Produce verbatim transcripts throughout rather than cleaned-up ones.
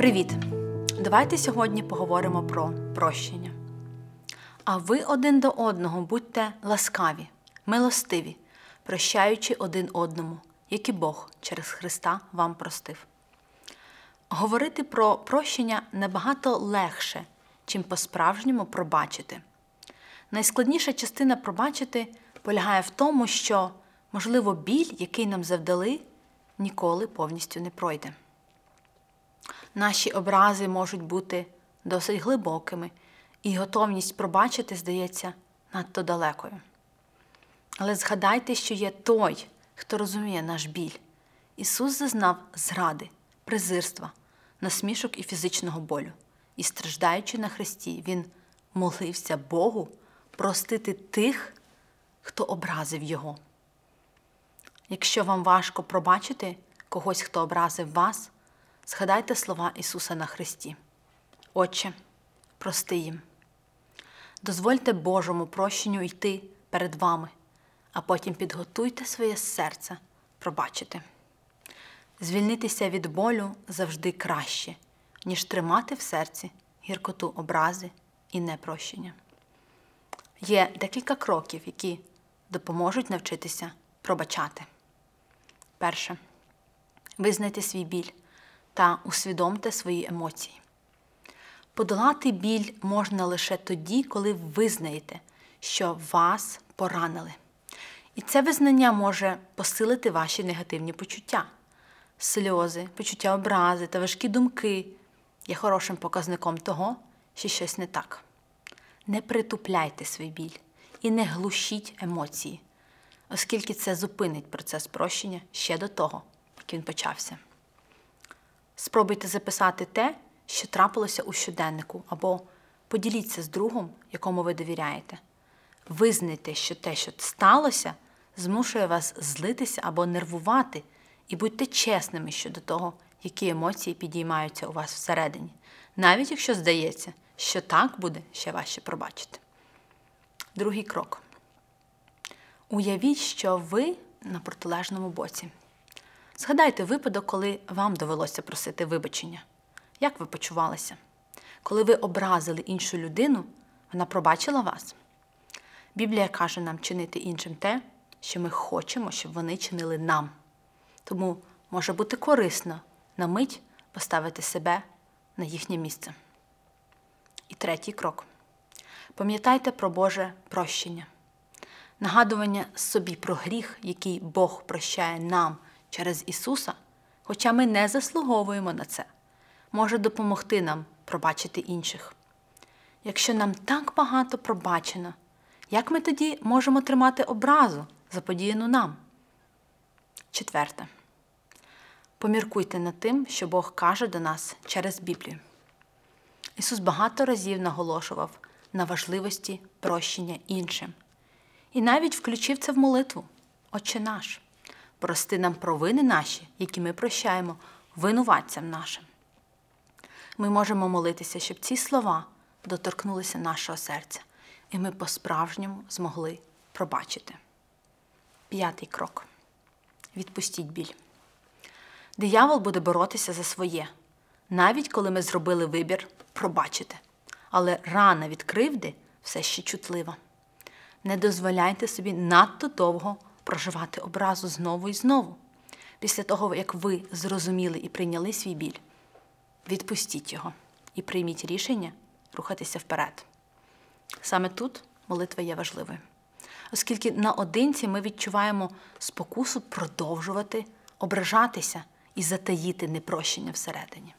Привіт! Давайте сьогодні поговоримо про прощення. А ви один до одного будьте ласкаві, милостиві, прощаючи один одному, як і Бог через Христа вам простив. Говорити про прощення набагато легше, чим по-справжньому пробачити. Найскладніша частина пробачити полягає в тому, що, можливо, біль, який нам завдали, ніколи повністю не пройде. Наші образи можуть бути досить глибокими, і готовність пробачити здається надто далекою. Але згадайте, що є той, хто розуміє наш біль. Ісус зазнав зради, презирства, насмішок і фізичного болю. І страждаючи на хресті, Він молився Богу простити тих, хто образив Його. Якщо вам важко пробачити когось, хто образив вас, згадайте слова Ісуса на хресті. Отче, прости їм. Дозвольте Божому прощенню йти перед вами, а потім підготуйте своє серце пробачити. Звільнитися від болю завжди краще, ніж тримати в серці гіркоту образи і непрощення. Є декілька кроків, які допоможуть навчитися пробачати. Перше. Визнайте свій біль та усвідомте свої емоції. Подолати біль можна лише тоді, коли визнаєте, що вас поранили. І це визнання може посилити ваші негативні почуття. Сльози, почуття образи та важкі думки є хорошим показником того, що щось не так. Не притупляйте свій біль і не глушіть емоції, оскільки це зупинить процес прощення ще до того, як він почався. Спробуйте записати те, що трапилося у щоденнику, або поділіться з другом, якому ви довіряєте. Визнайте, що те, що сталося, змушує вас злитися або нервувати, і будьте чесними щодо того, які емоції підіймаються у вас всередині, навіть якщо здається, що так буде ще важче пробачити. Другий крок. Уявіть, що ви на протилежному боці. Згадайте випадок, коли вам довелося просити вибачення. Як ви почувалися? Коли ви образили іншу людину, вона пробачила вас? Біблія каже нам чинити іншим те, що ми хочемо, щоб вони чинили нам. Тому може бути корисно на мить поставити себе на їхнє місце. І третій крок. Пам'ятайте про Боже прощення. Нагадування собі про гріх, який Бог прощає нам через Ісуса, хоча ми не заслуговуємо на це, може допомогти нам пробачити інших. Якщо нам так багато пробачено, як ми тоді можемо тримати образу, заподіяну нам? Четверте. Поміркуйте над тим, що Бог каже до нас через Біблію. Ісус багато разів наголошував на важливості прощення іншим. І навіть включив це в молитву. Отче наш, прости нам провини наші, які ми прощаємо винуватцям нашим. Ми можемо молитися, щоб ці слова доторкнулися нашого серця, і ми по-справжньому змогли пробачити. П'ятий крок. Відпустіть біль. Диявол буде боротися за своє, навіть коли ми зробили вибір пробачити. Але рана від кривди все ще чутлива. Не дозволяйте собі надто довго проживати образу знову і знову. Після того, як ви зрозуміли і прийняли свій біль, відпустіть його і прийміть рішення рухатися вперед. Саме тут молитва є важливою, оскільки наодинці ми відчуваємо спокусу продовжувати ображатися і затаїти непрощення всередині.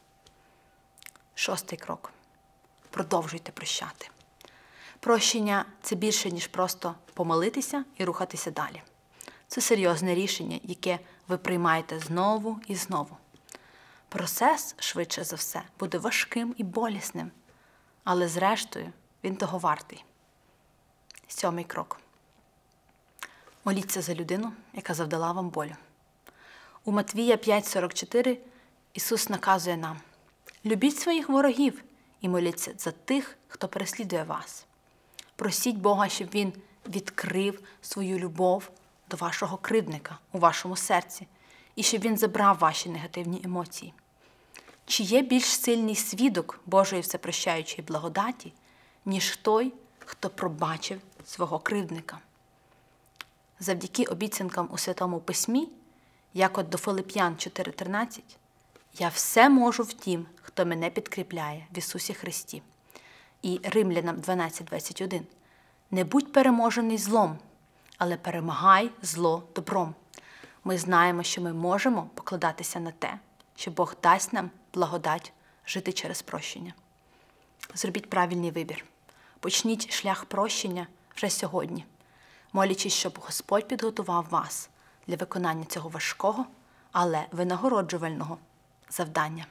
Шостий крок. Продовжуйте прощати. Прощення – це більше, ніж просто помолитися і рухатися далі. Це серйозне рішення, яке ви приймаєте знову і знову. Процес, швидше за все, буде важким і болісним, але зрештою він того вартий. Сьомий крок. Моліться за людину, яка завдала вам болю. У Матвія п'ять сорок чотири Ісус наказує нам: «Любіть своїх ворогів і моліться за тих, хто переслідує вас». Просіть Бога, щоб Він відкрив свою любов до вашого кривдника у вашому серці і щоб він забрав ваші негативні емоції. Чи є більш сильний свідок Божої всепрощаючої благодаті, ніж той, хто пробачив свого кривдника? Завдяки обіцянкам у Святому Письмі, як от до Филип'ян чотири тринадцять, «Я все можу в тім, хто мене підкріпляє в Ісусі Христі». І Римлянам дванадцять двадцять один. «Не будь переможений злом, але перемагай зло добром». Ми знаємо, що ми можемо покладатися на те, що Бог дасть нам благодать жити через прощення. Зробіть правильний вибір. Почніть шлях прощення вже сьогодні, молячись, щоб Господь підготував вас для виконання цього важкого, але винагороджувального завдання.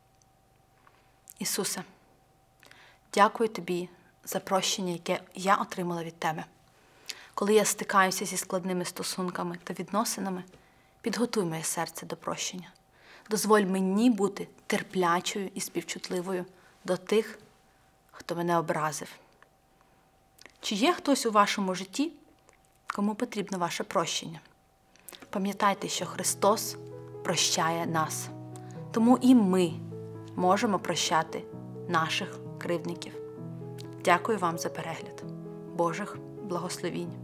Ісусе, дякую Тобі за прощення, яке я отримала від Тебе. Коли я стикаюся зі складними стосунками та відносинами, підготуй моє серце до прощення. Дозволь мені бути терплячою і співчутливою до тих, хто мене образив. Чи є хтось у вашому житті, кому потрібно ваше прощення? Пам'ятайте, що Христос прощає нас. Тому і ми можемо прощати наших кривдників. Дякую вам за перегляд. Божих благословінь.